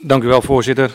Dank u wel, voorzitter.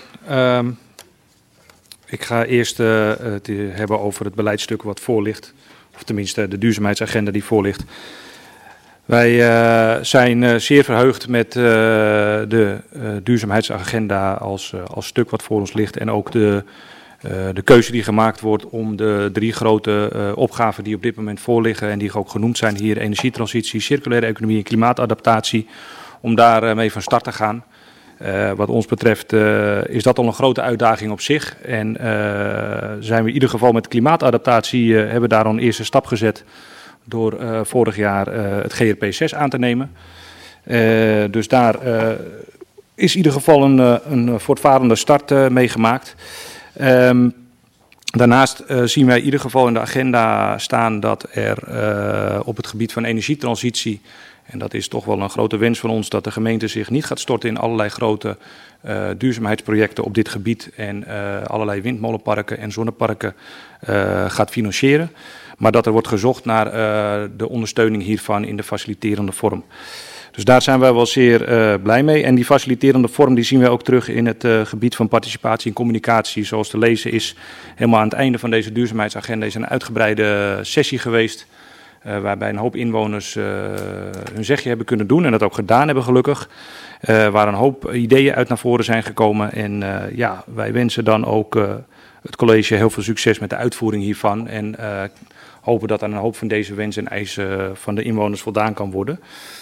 Ik ga eerst het hebben over het beleidstuk wat voor ligt. Of tenminste de duurzaamheidsagenda die voor ligt. Wij zijn zeer verheugd met de duurzaamheidsagenda als stuk wat voor ons ligt. En ook de keuze die gemaakt wordt om de 3 grote opgaven die op dit moment voorliggen en die ook genoemd zijn hier, energietransitie, circulaire economie en klimaatadaptatie, om daar mee van start te gaan. Wat ons betreft is dat al een grote uitdaging op zich. En zijn we in ieder geval met klimaatadaptatie, hebben daar al een eerste stap gezet door vorig jaar het GRP6 aan te nemen. Dus daar is in ieder geval een voortvarende start mee gemaakt. Daarnaast zien wij in ieder geval in de agenda staan dat er op het gebied van energietransitie, en dat is toch wel een grote wens van ons, dat de gemeente zich niet gaat storten in allerlei grote duurzaamheidsprojecten op dit gebied en allerlei windmolenparken en zonneparken gaat financieren. Maar dat er wordt gezocht naar de ondersteuning hiervan in de faciliterende vorm. Dus daar zijn wij wel zeer blij mee. En die faciliterende vorm die zien we ook terug in het gebied van participatie en communicatie. Zoals te lezen is, helemaal aan het einde van deze duurzaamheidsagenda is een uitgebreide sessie geweest. Waarbij een hoop inwoners hun zegje hebben kunnen doen en dat ook gedaan hebben gelukkig. Waar een hoop ideeën uit naar voren zijn gekomen. En ja, wij wensen dan ook het college heel veel succes met de uitvoering hiervan. En hopen dat aan een hoop van deze wensen en eisen van de inwoners voldaan kan worden.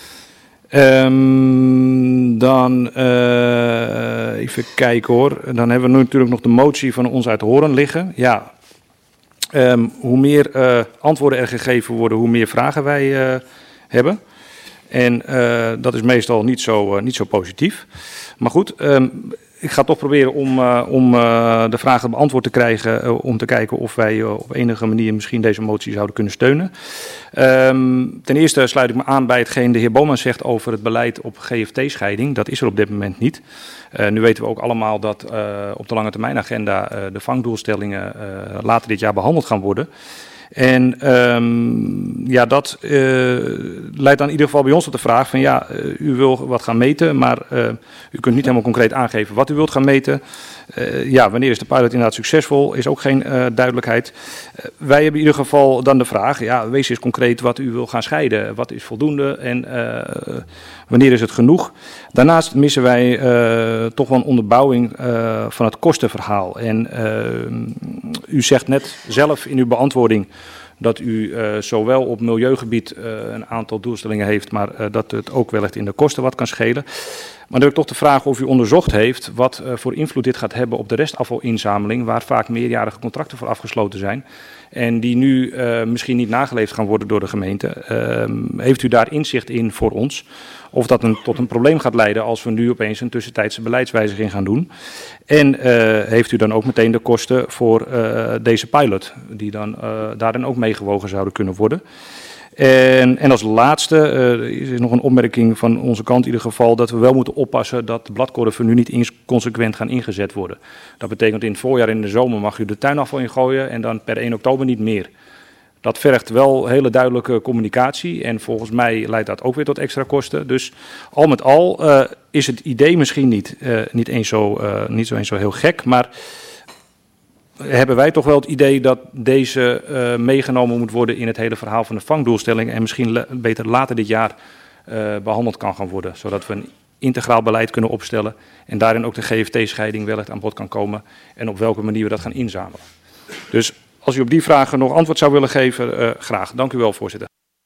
Dan even kijken hoor. Dan hebben we nu natuurlijk nog de motie van ons uit Horen liggen. Ja, hoe meer antwoorden er gegeven worden, hoe meer vragen wij hebben. En dat is meestal niet zo positief. Maar goed, ik ga toch proberen om de vragen beantwoord te krijgen, om te kijken of wij op enige manier misschien deze motie zouden kunnen steunen. Ten eerste sluit ik me aan bij hetgeen de heer Boman zegt over het beleid op GFT-scheiding. Dat is er op dit moment niet. Nu weten we ook allemaal dat op de lange termijn agenda de vangdoelstellingen later dit jaar behandeld gaan worden. En ja, dat leidt dan in ieder geval bij ons tot de vraag van ja, u wil wat gaan meten, maar u kunt niet helemaal concreet aangeven wat u wilt gaan meten. Ja, wanneer is de pilot inderdaad succesvol, is ook geen duidelijkheid. Wij hebben in ieder geval dan de vraag, ja, wees eens concreet wat u wil gaan scheiden. Wat is voldoende en wanneer is het genoeg? Daarnaast missen wij toch wel een onderbouwing van het kostenverhaal. En u zegt net zelf in uw beantwoording dat u zowel op milieugebied een aantal doelstellingen heeft, maar dat het ook wellicht in de kosten wat kan schelen. Maar dan heb ik toch de vraag of u onderzocht heeft wat voor invloed dit gaat hebben op de restafvalinzameling, waar vaak meerjarige contracten voor afgesloten zijn en die nu misschien niet nageleefd gaan worden door de gemeente. Heeft u daar inzicht in voor ons? Of dat tot een probleem gaat leiden als we nu opeens een tussentijdse beleidswijziging gaan doen. En heeft u dan ook meteen de kosten voor deze pilot, die dan daarin ook meegewogen zouden kunnen worden. En als laatste is nog een opmerking van onze kant in ieder geval dat we wel moeten oppassen dat de bladkorven nu niet consequent gaan ingezet worden. Dat betekent in het voorjaar en in de zomer mag u de tuinafval ingooien en dan per 1 oktober niet meer. Dat vergt wel hele duidelijke communicatie en volgens mij leidt dat ook weer tot extra kosten. Dus al met al is het idee misschien niet eens zo heel gek, maar hebben wij toch wel het idee dat deze meegenomen moet worden in het hele verhaal van de vangdoelstelling en misschien beter later dit jaar behandeld kan gaan worden. Zodat we een integraal beleid kunnen opstellen en daarin ook de GFT-scheiding wellicht aan bod kan komen en op welke manier we dat gaan inzamelen. Dus als u op die vragen nog antwoord zou willen geven, graag. Dank u wel, voorzitter.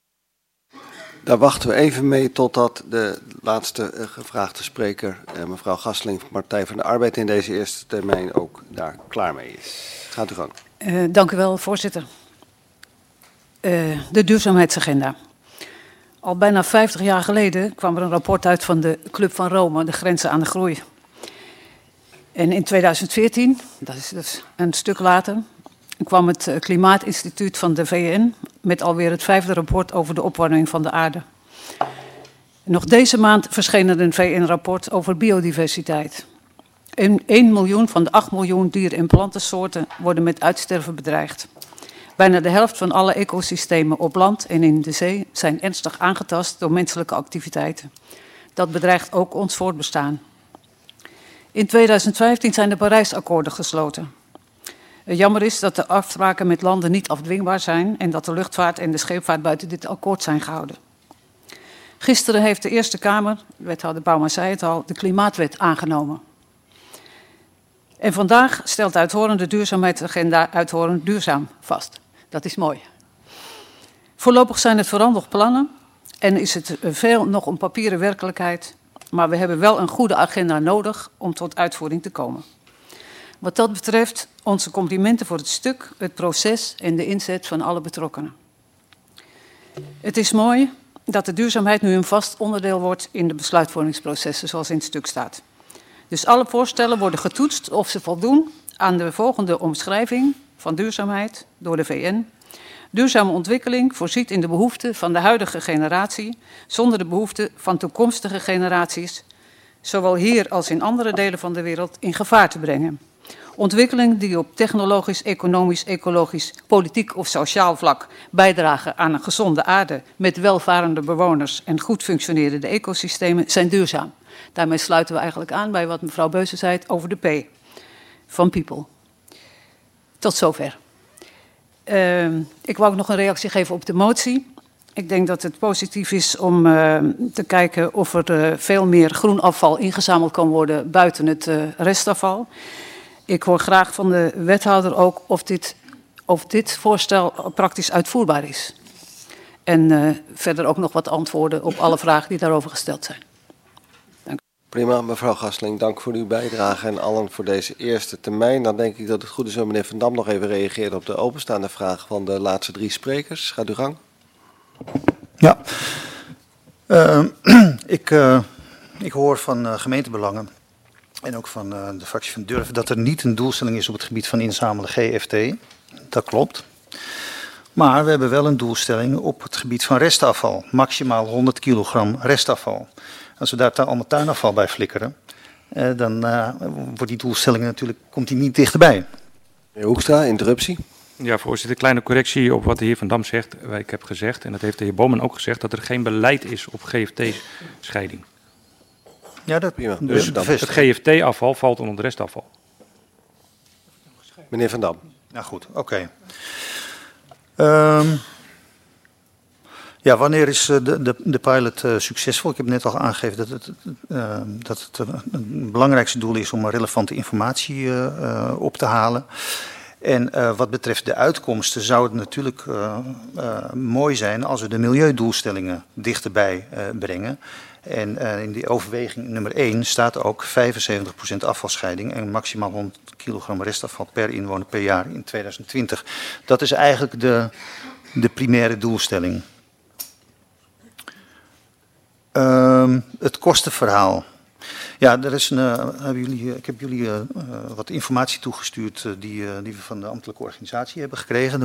Daar wachten we even mee totdat de laatste gevraagde spreker, mevrouw Gasseling van Partij van de Arbeid, in deze eerste termijn ook daar klaar mee is. Gaat u gang. Dank u wel, voorzitter. De duurzaamheidsagenda. Al bijna 50 jaar geleden kwam er een rapport uit van de Club van Rome, de grenzen aan de groei. En in 2014, dat is dus een stuk later, kwam het Klimaatinstituut van de VN met alweer het 5e rapport over de opwarming van de aarde. Nog deze maand verscheen er een VN-rapport over biodiversiteit. 1 miljoen van de 8 miljoen dier- en plantensoorten worden met uitsterven bedreigd. Bijna de helft van alle ecosystemen op land en in de zee zijn ernstig aangetast door menselijke activiteiten. Dat bedreigt ook ons voortbestaan. In 2015 zijn de Parijsakkoorden gesloten. Jammer is dat de afspraken met landen niet afdwingbaar zijn en dat de luchtvaart en de scheepvaart buiten dit akkoord zijn gehouden. Gisteren heeft de Eerste Kamer, wethouder Bouma zei het al, de Klimaatwet aangenomen. En vandaag stelt de uithoorende duurzaamheidsagenda uithoorend duurzaam vast. Dat is mooi. Voorlopig zijn het vooral nog plannen en is het veel nog een papieren werkelijkheid. Maar we hebben wel een goede agenda nodig om tot uitvoering te komen. Wat dat betreft onze complimenten voor het stuk, het proces en de inzet van alle betrokkenen. Het is mooi dat de duurzaamheid nu een vast onderdeel wordt in de besluitvormingsprocessen zoals in het stuk staat. Dus alle voorstellen worden getoetst of ze voldoen aan de volgende omschrijving van duurzaamheid door de VN. Duurzame ontwikkeling voorziet in de behoeften van de huidige generatie zonder de behoeften van toekomstige generaties, zowel hier als in andere delen van de wereld, in gevaar te brengen. Ontwikkeling die op technologisch, economisch, ecologisch, politiek of sociaal vlak bijdragen aan een gezonde aarde met welvarende bewoners en goed functionerende ecosystemen zijn duurzaam. Daarmee sluiten we eigenlijk aan bij wat mevrouw Beuse zei over de P van people. Tot zover. Ik wou ook nog een reactie geven op de motie. Ik denk dat het positief is om te kijken of er veel meer groen afval ingezameld kan worden buiten het restafval. Ik hoor graag van de wethouder ook of dit voorstel praktisch uitvoerbaar is. En verder ook nog wat antwoorden op alle vragen die daarover gesteld zijn. Dank u. Prima, mevrouw Gastling, dank voor uw bijdrage en allen voor deze eerste termijn. Dan denk ik dat het goed is om meneer Van Dam nog even reageert op de openstaande vraag van de laatste 3 sprekers. Gaat uw gang. Ja, ik hoor van gemeentebelangen en ook van de fractie van Durf dat er niet een doelstelling is op het gebied van inzamelen GFT. Dat klopt. Maar we hebben wel een doelstelling op het gebied van restafval. Maximaal 100 kilogram restafval. Als we daar allemaal tuinafval bij flikkeren, dan wordt die doelstelling natuurlijk, komt die niet dichterbij. Meneer Hoekstra, interruptie. Ja, voorzitter, kleine correctie op wat de heer Van Dam zegt. Ik heb gezegd, en dat heeft de heer Bomen ook gezegd, dat er geen beleid is op GFT-scheiding. Ja, dat Prima. Dus het GFT-afval valt onder het restafval. Meneer Van Dam. Nou goed, oké. Ja, wanneer is de pilot succesvol? Ik heb net al aangegeven dat het het belangrijkste doel is om relevante informatie op te halen. En wat betreft de uitkomsten zou het natuurlijk mooi zijn als we de milieudoelstellingen dichterbij brengen. En in die overweging nummer 1 staat ook 75% afvalscheiding en maximaal 100 kilogram restafval per inwoner per jaar in 2020. Dat is eigenlijk de primaire doelstelling. Het kostenverhaal. Ja, ik heb jullie wat informatie toegestuurd die we van de ambtelijke organisatie hebben gekregen.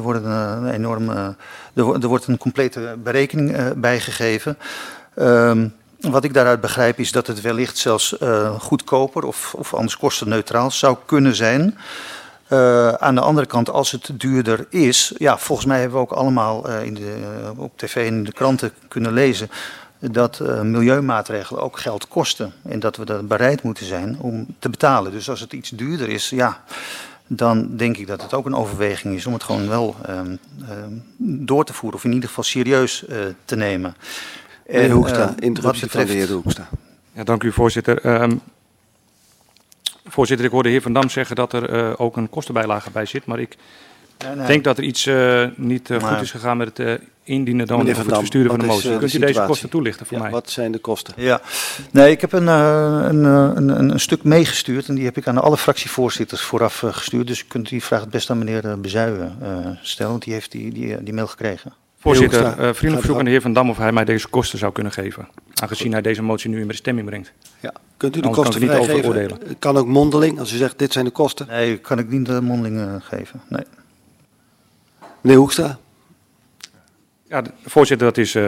Er wordt een complete berekening bijgegeven. Wat ik daaruit begrijp is dat het wellicht zelfs goedkoper of anders kostenneutraal zou kunnen zijn. Aan de andere kant, als het duurder is, ja, volgens mij hebben we ook allemaal op tv en in de kranten kunnen lezen dat milieumaatregelen ook geld kosten en dat we er bereid moeten zijn om te betalen. Dus als het iets duurder is, ja, dan denk ik dat het ook een overweging is om het gewoon wel door te voeren of in ieder geval serieus te nemen. Meneer Hoekstra, interruptie van de heer Hoekstra. Ja, dank u, voorzitter. Voorzitter, ik hoorde de heer Van Dam zeggen dat er ook een kostenbijlage bij zit, maar ik denk dat er iets niet goed is gegaan met het indienen dan of het versturen van de motie. Kunt u deze kosten toelichten voor mij? Wat zijn de kosten? Ja, nee, ik heb een stuk meegestuurd en die heb ik aan alle fractievoorzitters vooraf gestuurd. Dus u kunt die vraag het best aan meneer Bezuijen stellen, want die heeft die mail gekregen. Voorzitter, vriendelijk verzoek aan de heer Van Dam of hij mij deze kosten zou kunnen geven, aangezien hij deze motie nu in de stemming brengt. Ja. Kunt u de kosten niet vrijgeven? Het kan ook mondeling, als u zegt dit zijn de kosten. Nee, kan ik niet de mondeling geven, nee. Meneer Hoekstra. Ja, voorzitter, dat is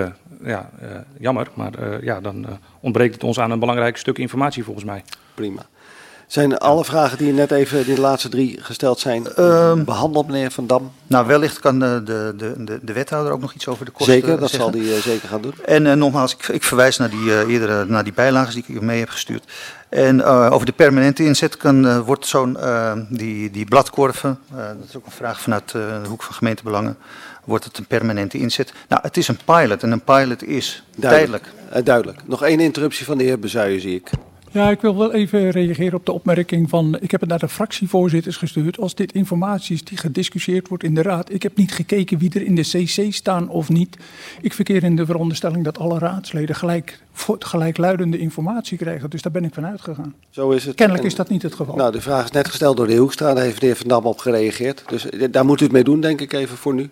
jammer, maar dan ontbreekt het ons aan een belangrijk stuk informatie volgens mij. Prima. Zijn alle vragen die net even, die laatste 3 gesteld zijn, behandeld, meneer Van Dam? Nou, wellicht kan de wethouder ook nog iets over de kosten Zeker, dat zeggen. zal hij zeker gaan doen. En nogmaals, ik verwijs naar naar die bijlagen die ik u mee heb gestuurd. En over de permanente inzet wordt zo'n die bladkorven, dat is ook een vraag vanuit de hoek van gemeentebelangen, wordt het een permanente inzet? Nou, het is een pilot en een pilot is tijdelijk. Duidelijk. Nog 1 interruptie van de heer Bezuijen, zie ik. Ja, ik wil wel even reageren op de opmerking van, ik heb het naar de fractievoorzitters gestuurd. Als dit informatie is die gediscussieerd wordt in de raad. Ik heb niet gekeken wie er in de CC staan of niet. Ik verkeer in de veronderstelling dat alle raadsleden gelijkluidende informatie krijgen. Dus daar ben ik van uitgegaan. Zo is het. Kennelijk is dat niet het geval. Nou, de vraag is net gesteld door de heer Hoekstra. Daar heeft de heer Van Dam op gereageerd. Dus daar moet u het mee doen, denk ik even voor nu.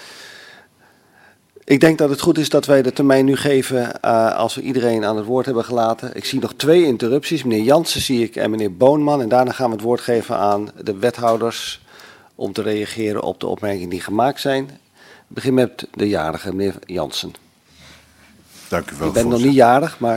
Ik denk dat het goed is dat wij de termijn nu geven als we iedereen aan het woord hebben gelaten. Ik zie nog 2 interrupties. Meneer Jansen zie ik en meneer Boonman. En daarna gaan we het woord geven aan de wethouders om te reageren op de opmerkingen die gemaakt zijn. Ik begin met de jarige, meneer Jansen. Dank u wel, Ik ben nog voorzitter. niet jarig, maar...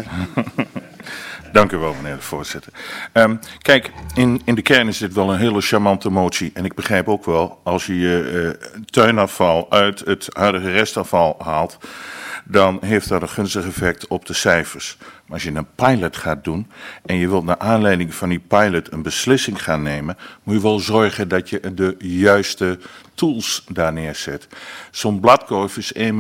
Dank u wel, meneer de voorzitter. Kijk, in de kern is dit wel een hele charmante motie. En ik begrijp ook wel, als je tuinafval uit het huidige restafval haalt, dan heeft dat een gunstig effect op de cijfers. Maar als je een pilot gaat doen en je wilt naar aanleiding van die pilot een beslissing gaan nemen, moet je wel zorgen dat je de juiste tools daar neerzet. Zo'n bladkorf is 1,15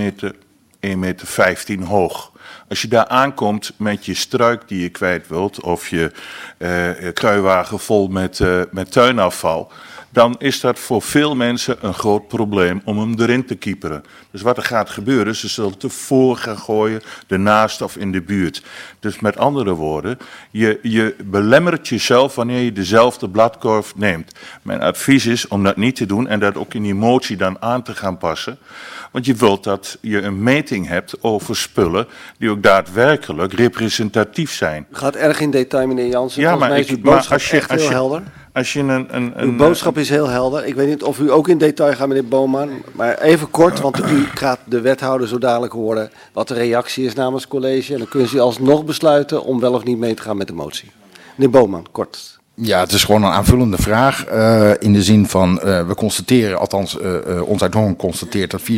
meter hoog. Als je daar aankomt met je struik die je kwijt wilt, of je kruiwagen vol met tuinafval, dan is dat voor veel mensen een groot probleem om hem erin te kieperen. Dus wat er gaat gebeuren, ze zullen tevoren gaan gooien, ernaast of in de buurt. Dus met andere woorden, je belemmert jezelf wanneer je dezelfde bladkorf neemt. Mijn advies is om dat niet te doen en dat ook in die motie dan aan te gaan passen. Want je wilt dat je een meting hebt over spullen die ook daadwerkelijk representatief zijn. U gaat erg in detail, meneer Jansen. Ja, Volgens mij is uw boodschap echt heel helder. Als je Uw boodschap is heel helder. Ik weet niet of u ook in detail gaat, meneer Boonman. Maar even kort, want u gaat de wethouder zo dadelijk horen wat de reactie is namens het college. En dan kunnen ze alsnog besluiten om wel of niet mee te gaan met de motie. Meneer Boonman, kort. Ja, het is gewoon een aanvullende vraag. In de zin van, we constateren, althans ons uit Hoorn constateert dat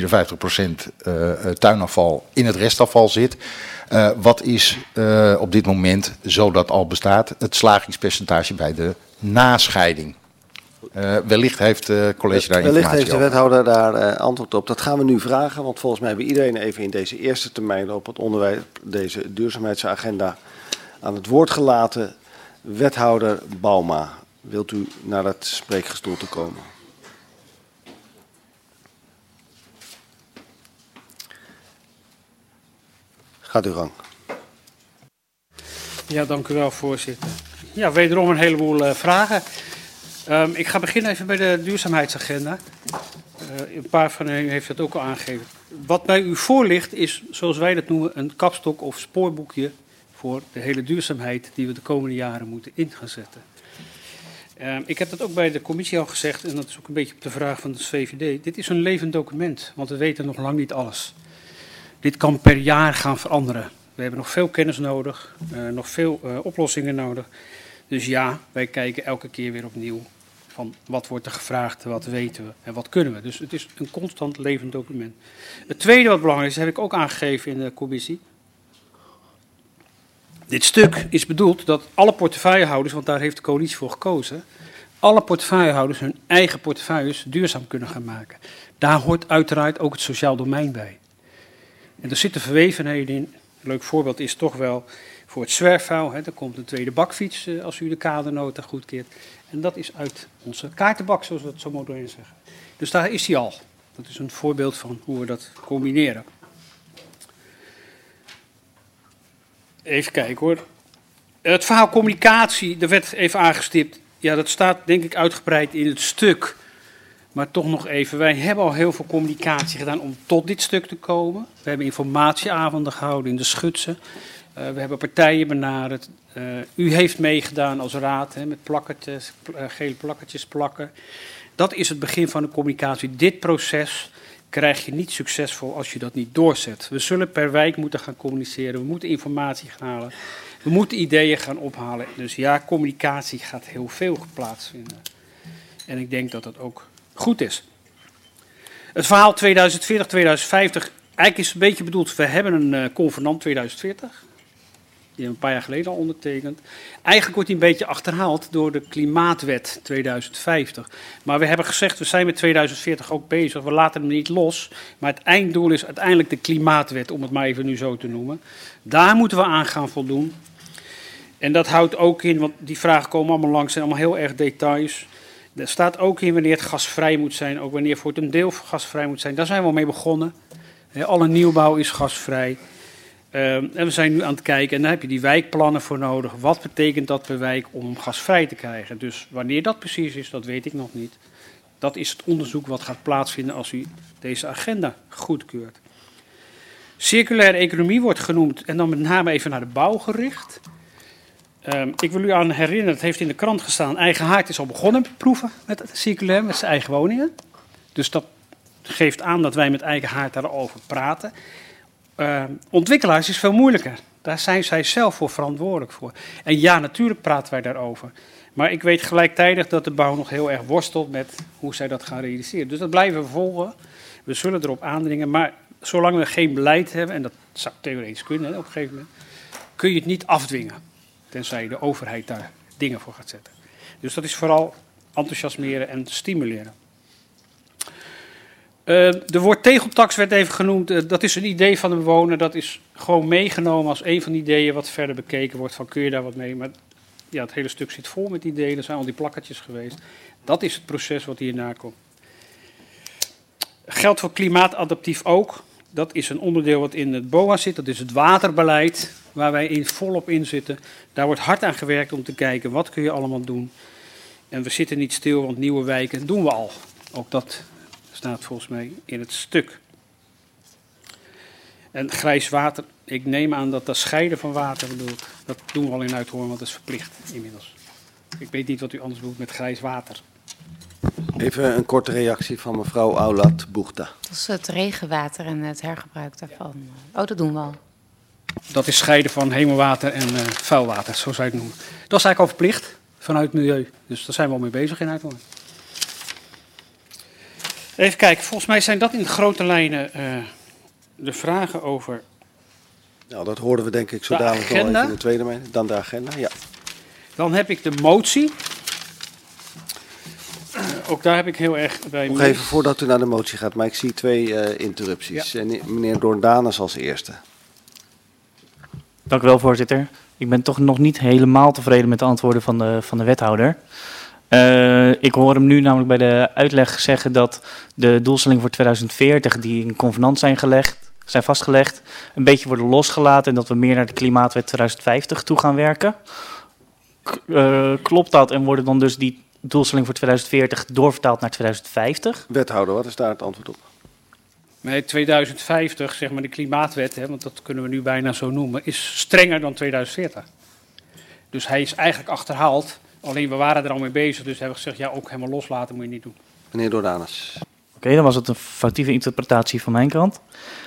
54% tuinafval in het restafval zit. Wat is op dit moment, zo dat al bestaat, het slagingspercentage bij de nascheiding? Wellicht heeft het college daar informatie Wellicht heeft de over. wethouder daar antwoord op. Dat gaan we nu vragen, want volgens mij hebben iedereen even in deze eerste termijn op het onderwijs, deze duurzaamheidsagenda aan het woord gelaten. Wethouder Bauma, wilt u naar het spreekgestoelte komen? Gaat uw gang. Ja, dank u wel, voorzitter. Ja, wederom een heleboel vragen. Ik ga beginnen even bij de duurzaamheidsagenda. Een paar van u heeft dat ook al aangegeven. Wat bij u voor ligt is, zoals wij dat noemen, een kapstok of spoorboekje voor de hele duurzaamheid die we de komende jaren moeten in gaan zetten. Ik heb dat ook bij de commissie al gezegd, en dat is ook een beetje op de vraag van de VVD. Dit is een levend document, want we weten nog lang niet alles. Dit kan per jaar gaan veranderen. We hebben nog veel kennis nodig, nog veel oplossingen nodig. Dus ja, wij kijken elke keer weer opnieuw van wat wordt er gevraagd, wat weten we en wat kunnen we. Dus het is een constant levend document. Het tweede wat belangrijk is, heb ik ook aangegeven in de commissie. Dit stuk is bedoeld dat alle portefeuillehouders, want daar heeft de coalitie voor gekozen, alle portefeuillehouders hun eigen portefeuilles duurzaam kunnen gaan maken. Daar hoort uiteraard ook het sociaal domein bij. En er zitten verwevenheden in. Een leuk voorbeeld is toch wel voor het zwerfvuil. Er komt een tweede bakfiets als u de kadernota goedkeert. En dat is uit onze kaartenbak, zoals we het zo modern zeggen. Dus daar is hij al. Dat is een voorbeeld van hoe we dat combineren. Even kijken hoor. Het verhaal communicatie, er werd even aangestipt. Ja, dat staat denk ik uitgebreid in het stuk. Maar toch nog even, wij hebben al heel veel communicatie gedaan om tot dit stuk te komen. We hebben informatieavonden gehouden in de Schutsen. We hebben partijen benaderd. U heeft meegedaan als raad met plakkertjes, gele plakkertjes plakken. Dat is het begin van de communicatie. Dit proces krijg je niet succesvol als je dat niet doorzet. We zullen per wijk moeten gaan communiceren. We moeten informatie gaan halen. We moeten ideeën gaan ophalen. Dus ja, communicatie gaat heel veel plaatsvinden. En ik denk dat dat ook goed is. Het verhaal 2040, 2050, eigenlijk is het een beetje bedoeld, we hebben een convenant 2040. Die hebben we een paar jaar geleden al ondertekend. Eigenlijk wordt die een beetje achterhaald door de Klimaatwet 2050. Maar we hebben gezegd, we zijn met 2040 ook bezig. We laten hem niet los. Maar het einddoel is uiteindelijk de Klimaatwet, om het maar even nu zo te noemen. Daar moeten we aan gaan voldoen. En dat houdt ook in, want die vragen komen allemaal langs, zijn allemaal heel erg details. Er staat ook in wanneer het gasvrij moet zijn, ook wanneer voor het een deel gasvrij moet zijn. Daar zijn we al mee begonnen. Alle nieuwbouw is gasvrij. En we zijn nu aan het kijken, en daar heb je die wijkplannen voor nodig. Wat betekent dat per wijk om gasvrij te krijgen? Dus wanneer dat precies is, dat weet ik nog niet. Dat is het onderzoek wat gaat plaatsvinden als u deze agenda goedkeurt. Circulaire economie wordt genoemd en dan met name even naar de bouw gericht. Ik wil u aan herinneren, het heeft in de krant gestaan, Eigen Haard is al begonnen met proeven met circulair, met zijn eigen woningen. Dus dat geeft aan dat wij met Eigen Haard daarover praten. Ontwikkelaars is veel moeilijker. Daar zijn zij zelf voor verantwoordelijk voor. En ja, natuurlijk praten wij daarover. Maar ik weet gelijktijdig dat de bouw nog heel erg worstelt met hoe zij dat gaan realiseren. Dus dat blijven we volgen. We zullen erop aandringen. Maar zolang we geen beleid hebben, en dat zou theoretisch kunnen op een gegeven moment, kun je het niet afdwingen. Tenzij de overheid daar dingen voor gaat zetten. Dus dat is vooral enthousiasmeren en stimuleren. De woordtegeltax werd even genoemd. Dat is een idee van de bewoner. Dat is gewoon meegenomen als een van de ideeën wat verder bekeken wordt. Van kun je daar wat mee? Maar ja, het hele stuk zit vol met ideeën. Er zijn al die plakketjes geweest. Dat is het proces wat hierna komt. Geldt voor klimaatadaptief ook. Dat is een onderdeel wat in het BOA zit. Dat is het waterbeleid waar wij volop in zitten. Daar wordt hard aan gewerkt om te kijken wat kun je allemaal doen. En we zitten niet stil, want nieuwe wijken doen we al. Ook dat staat volgens mij in het stuk. En grijs water, ik neem aan dat dat scheiden van water bedoelt. Dat doen we al in Uithoorn, want dat is verplicht inmiddels. Ik weet niet wat u anders doet met grijs water. Even een korte reactie van mevrouw Aulat Boegta. Dat is het regenwater en het hergebruik daarvan. Oh, dat doen we al. Dat is scheiden van hemelwater en vuilwater, zo zou je het noemen. Dat is eigenlijk al verplicht vanuit milieu. Dus daar zijn we al mee bezig in Uithoorn. Even kijken, volgens mij zijn dat in de grote lijnen de vragen over. Nou, dat hoorden we denk ik zo dadelijk nog even in de tweede mening. Dan de agenda, ja. Dan heb ik de motie. Ook daar heb ik heel erg bij. Nog even voordat u naar de motie gaat, maar ik zie twee interrupties. Ja. En meneer Doorndanus als eerste. Dank u wel, voorzitter. Ik ben toch nog niet helemaal tevreden met de antwoorden van de wethouder. Ik hoor hem nu namelijk bij de uitleg zeggen dat de doelstellingen voor 2040 die in convenant zijn vastgelegd, een beetje worden losgelaten en dat we meer naar de Klimaatwet 2050 toe gaan werken. Klopt dat en worden dan dus die doelstellingen voor 2040 doorvertaald naar 2050? Wethouder, wat is daar het antwoord op? Nee, 2050, zeg maar de Klimaatwet, hè, want dat kunnen we nu bijna zo noemen, is strenger dan 2040. Dus hij is eigenlijk achterhaald. Alleen we waren er al mee bezig, dus hebben we gezegd, ja, ook helemaal loslaten moet je niet doen. Meneer Doorndanus. Oké, dan was het een foutieve interpretatie van mijn kant.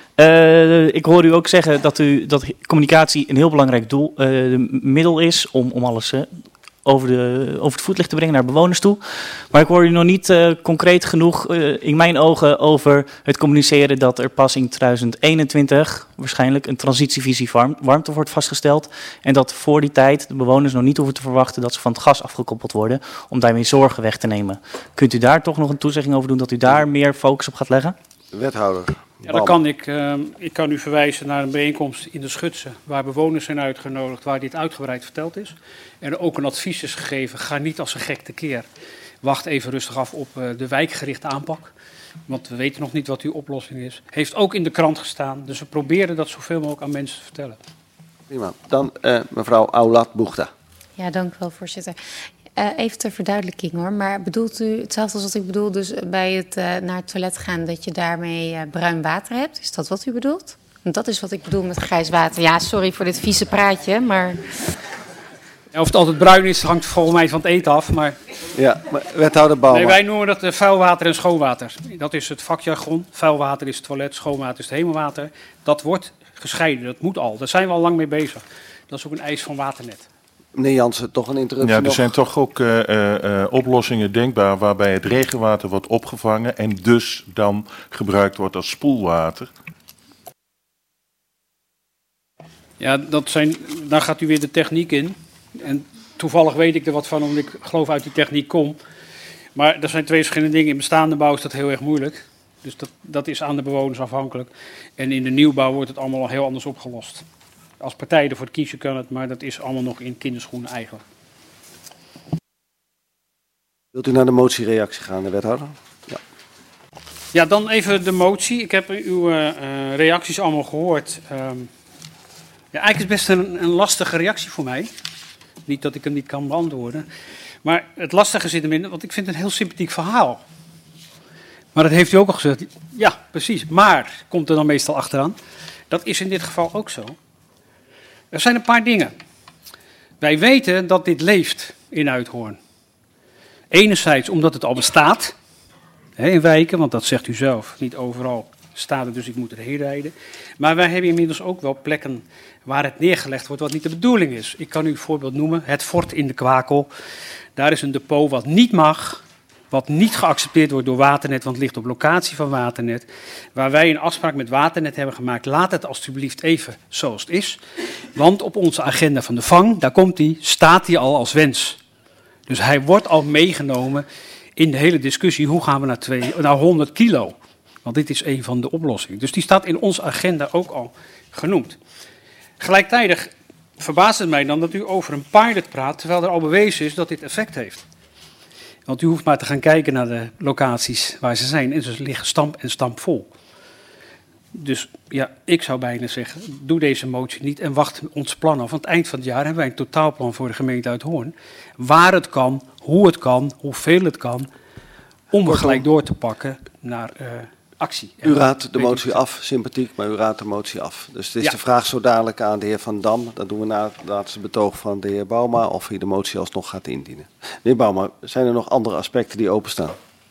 Ik hoor u ook zeggen dat communicatie een heel belangrijk middel is om alles over het voetlicht te brengen naar bewoners toe. Maar ik hoor u nog niet concreet genoeg in mijn ogen over het communiceren dat er pas in 2021 waarschijnlijk een transitievisie warmte wordt vastgesteld. En dat voor die tijd de bewoners nog niet hoeven te verwachten dat ze van het gas afgekoppeld worden om daarmee zorgen weg te nemen. Kunt u daar toch nog een toezegging over doen dat u daar meer focus op gaat leggen? Wethouder. Ja, dat kan ik. Ik kan u verwijzen naar een bijeenkomst in de Schutse, waar bewoners zijn uitgenodigd, waar dit uitgebreid verteld is. En ook een advies is gegeven, ga niet als een gek tekeer. Wacht even rustig af op de wijkgerichte aanpak. Want we weten nog niet wat uw oplossing is. Heeft ook in de krant gestaan, dus we proberen dat zoveel mogelijk aan mensen te vertellen. Prima. Dan mevrouw Aulat Boegta. Ja, dank u wel, voorzitter. Even ter verduidelijking hoor, maar bedoelt u hetzelfde als wat ik bedoel, dus bij het naar het toilet gaan, dat je daarmee bruin water hebt? Is dat wat u bedoelt? Want dat is wat ik bedoel met grijs water. Ja, sorry voor dit vieze praatje, maar. Ja, of het altijd bruin is, hangt volgens mij van het eten af, maar. Ja, maar wethouder Bouwman. Nee, wij noemen dat vuilwater en schoonwater. Dat is het vakjargon. Vuilwater is het toilet, schoonwater is het hemelwater. Dat wordt gescheiden, dat moet al. Daar zijn we al lang mee bezig. Dat is ook een eis van Waternet. Meneer Jansen, toch een interruptie Ja, er nog? zijn toch ook oplossingen denkbaar waarbij het regenwater wordt opgevangen en dus dan gebruikt wordt als spoelwater. Ja, daar gaat u weer de techniek in. En toevallig weet ik er wat van, omdat ik geloof uit die techniek kom. Maar er zijn twee verschillende dingen. In bestaande bouw is dat heel erg moeilijk. Dus dat is aan de bewoners afhankelijk. En in de nieuwbouw wordt het allemaal heel anders opgelost. Als partij ervoor kiezen kan het, maar dat is allemaal nog in kinderschoenen eigenlijk. Wilt u naar de motiereactie gaan, de wethouder? Ja. Ja, dan even de motie. Ik heb uw reacties allemaal gehoord. Ja, eigenlijk is het best een lastige reactie voor mij. Niet dat ik hem niet kan beantwoorden. Maar het lastige zit hem in, want ik vind het een heel sympathiek verhaal. Maar dat heeft u ook al gezegd. Ja, precies. Maar, komt er dan meestal achteraan. Dat is in dit geval ook zo. Er zijn een paar dingen. Wij weten dat dit leeft in Uithoorn. Enerzijds omdat het al bestaat. In wijken, want dat zegt u zelf. Niet overal staat het, dus ik moet erheen rijden. Maar wij hebben inmiddels ook wel plekken waar het neergelegd wordt wat niet de bedoeling is. Ik kan u een voorbeeld noemen. Het fort in de Kwakel. Daar is een depot wat niet mag. Wat niet geaccepteerd wordt door Waternet, want het ligt op locatie van Waternet. Waar wij een afspraak met Waternet hebben gemaakt. Laat het alstublieft even zoals het is. Want op onze agenda van de vang, daar komt hij, staat hij al als wens. Dus hij wordt al meegenomen in de hele discussie. Hoe gaan we naar 100 kilo? Want dit is een van de oplossingen. Dus die staat in onze agenda ook al genoemd. Gelijktijdig verbaast het mij dan dat u over een pilot praat, terwijl er al bewezen is dat dit effect heeft. Want u hoeft maar te gaan kijken naar de locaties waar ze zijn. En ze liggen stamp en stampvol. Dus ja, ik zou bijna zeggen, doe deze motie niet en wacht ons plan af. Want aan het eind van het jaar hebben wij een totaalplan voor de gemeente Uithoorn. Waar het kan, hoeveel het kan, om we gelijk door te pakken naar actie. U raadt de motie af, sympathiek, maar u raadt de motie af. Dus het is de vraag zo dadelijk aan de heer Van Dam. Dat doen we na het laatste betoog van de heer Bouma, of hij de motie alsnog gaat indienen. Meneer Bouma, zijn er nog andere aspecten die openstaan?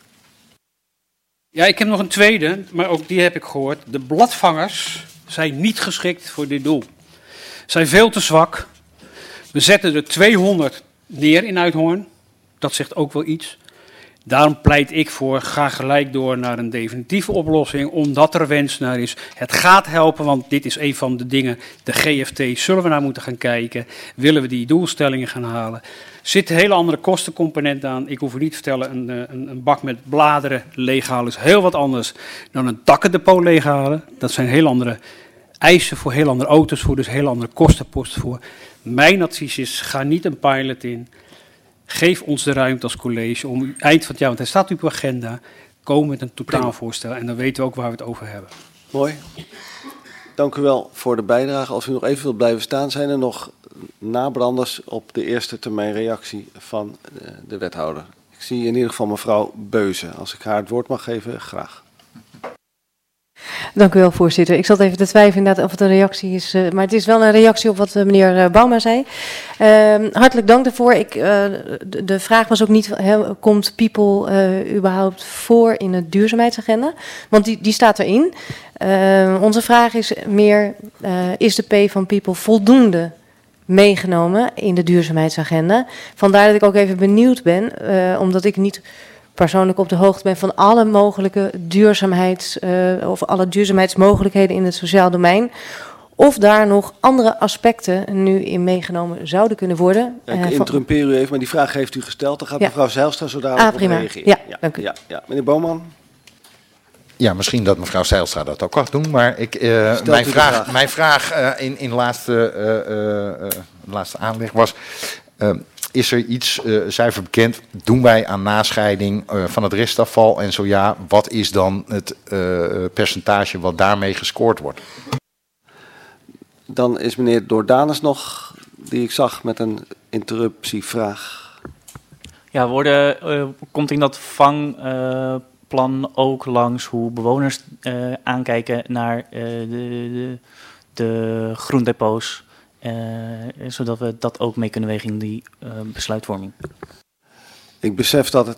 Ja, ik heb nog een tweede, maar ook die heb ik gehoord. De bladvangers zijn niet geschikt voor dit doel. Zijn veel te zwak. We zetten er 200 neer in Uithoorn. Dat zegt ook wel iets. Daarom pleit ik voor, ga gelijk door naar een definitieve oplossing, omdat er wens naar is. Het gaat helpen, want dit is een van de dingen, de GFT, zullen we naar moeten gaan kijken. Willen we die doelstellingen gaan halen? Er zit een hele andere kostencomponent aan. Ik hoef u niet te vertellen, een bak met bladeren leeghalen is heel wat anders dan een takkendepot leeghalen. Dat zijn heel andere eisen voor heel andere auto's voor, dus heel andere kostenposten voor. Mijn advies is, ga niet een pilot in. Geef ons de ruimte als college om eind van het jaar, want hij staat op uw agenda, komen met een totaalvoorstel en dan weten we ook waar we het over hebben. Mooi. Dank u wel voor de bijdrage. Als u nog even wilt blijven staan, zijn er nog nabranders op de eerste termijn reactie van de wethouder. Ik zie in ieder geval mevrouw Beuzen. Als ik haar het woord mag geven, graag. Dank u wel, voorzitter. Ik zat even te twijfelen inderdaad of het een reactie is, maar het is wel een reactie op wat meneer Bouma zei. Hartelijk dank daarvoor. De vraag was ook niet, komt People überhaupt voor in de duurzaamheidsagenda? Want die staat erin. Onze vraag is meer, is de P van People voldoende meegenomen in de duurzaamheidsagenda? Vandaar dat ik ook even benieuwd ben, omdat ik niet persoonlijk op de hoogte ben van alle mogelijke of alle duurzaamheidsmogelijkheden in het sociaal domein. Of daar nog andere aspecten nu in meegenomen zouden kunnen worden. Ja, ik interrumpeer u even, maar die vraag heeft u gesteld. Dan gaat mevrouw Zijlstra zo dadelijk op reageren. Ja, dank u. Ja. Meneer Boman. Ja, misschien dat mevrouw Zijlstra dat ook kan doen, maar mijn vraag in laatste aanleg was, is er iets zuiver bekend, doen wij aan nascheiding van het restafval en zo ja, wat is dan het percentage wat daarmee gescoord wordt? Dan is meneer Dordanus nog, die ik zag met een interruptievraag. Ja, komt in dat vangplan ook langs hoe bewoners aankijken naar de groendepots, zodat we dat ook mee kunnen wegen in die besluitvorming. Ik besef dat het